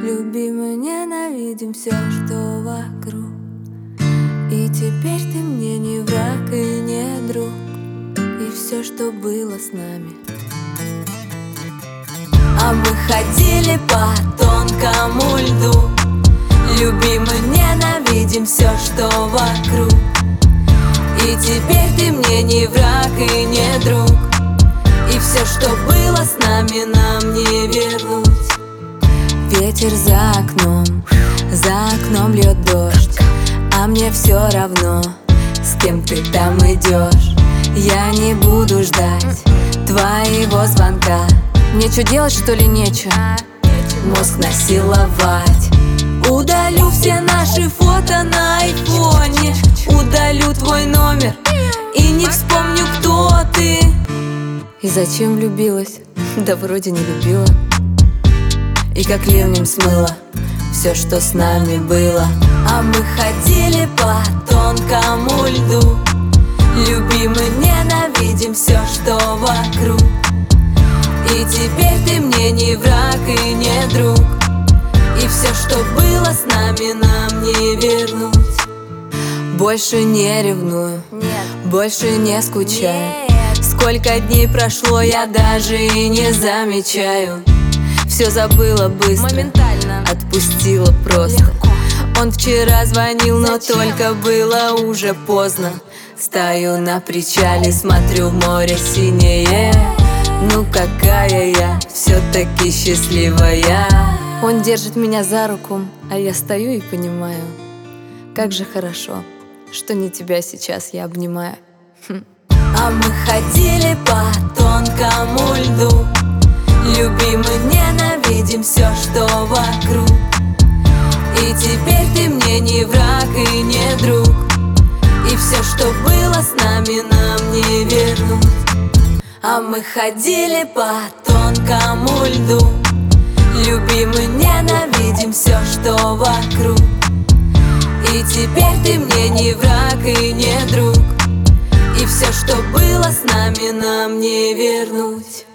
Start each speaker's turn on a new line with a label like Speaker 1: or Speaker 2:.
Speaker 1: Любимый, ненавидим все, что вокруг. И теперь ты мне не враг и не друг. И все, что было с нами. А мы ходили по тонкому льду. Любимый, ненавидим все, что вокруг. И теперь ты мне не враг и не друг. И все, что было с нами, нам не вернуть. Ветер за окном льет дождь. А мне все равно, с кем ты там идешь. Я не буду ждать твоего звонка. Мне что делать, что ли, нечего? Мозг насиловать. Удалю все наши фото на айфоне. Удалю твой номер и не вспомню, кто ты. И зачем влюбилась? Да вроде не любила. И как ливнем смыло все, что с нами было. А мы ходили по тонкому льду. Любимый, ненавидим все, что вокруг. И теперь ты мне не враг и не друг. И все, что было с нами, нам не вернуть. Больше не ревную, больше не скучаю. Сколько дней прошло, я даже и не замечаю. Все забыла быстро, моментально отпустила просто. Легко. Он вчера звонил, но только было уже поздно. Стою на причале, смотрю в море синее. Ну какая я все-таки счастливая. Он держит меня за руку, а я стою и понимаю, как же хорошо, что не тебя сейчас я обнимаю. А мы ходили по тонкому льду. Любимый, ненавидим все, что вокруг. И теперь ты мне не враг и не друг. И все, что было с нами, нам не вернуть. А мы ходили по тонкому льду. Любимый, ненавидим все, что вокруг. И теперь ты мне не враг и не друг. И все, что было с нами, нам не вернуть.